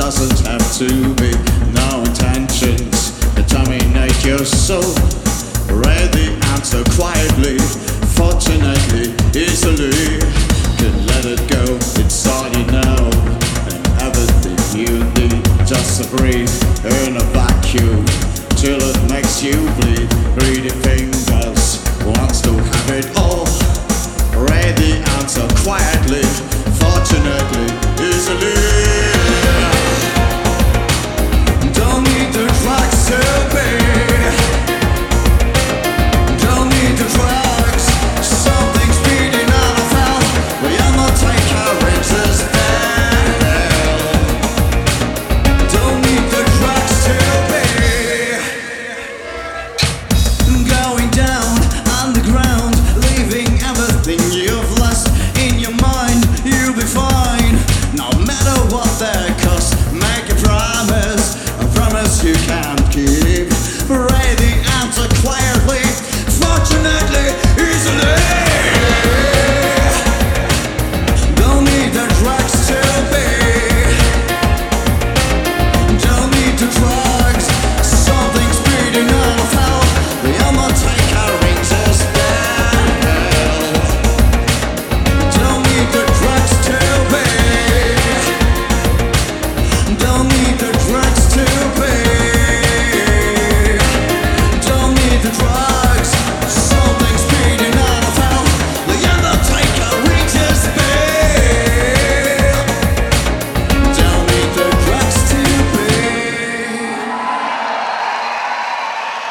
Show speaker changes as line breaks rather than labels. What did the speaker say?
doesn't have to be. No intentions to dominate your soul. Read the answer quietly, fortunately, easily. Can let it go, it's all you know. And everything you need, just to breathe in a vacuum till it makes you bleed. Breathing